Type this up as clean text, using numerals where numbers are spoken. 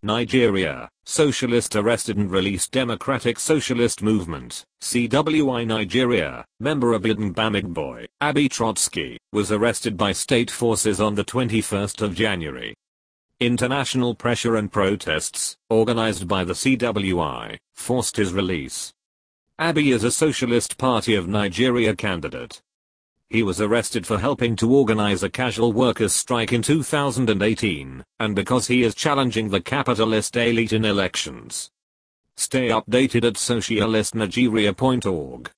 Nigeria, socialist arrested and released. Democratic Socialist Movement, CWI Nigeria, member Abiodun Bamigboy, Abi Trotsky, was arrested by state forces on the 21st of January. International pressure and protests, organized by the CWI, forced his release. Abi is a Socialist Party of Nigeria candidate. He was arrested for helping to organize a casual workers' strike in 2018, and because he is challenging the capitalist elite in elections. Stay updated at socialistnigeria.org.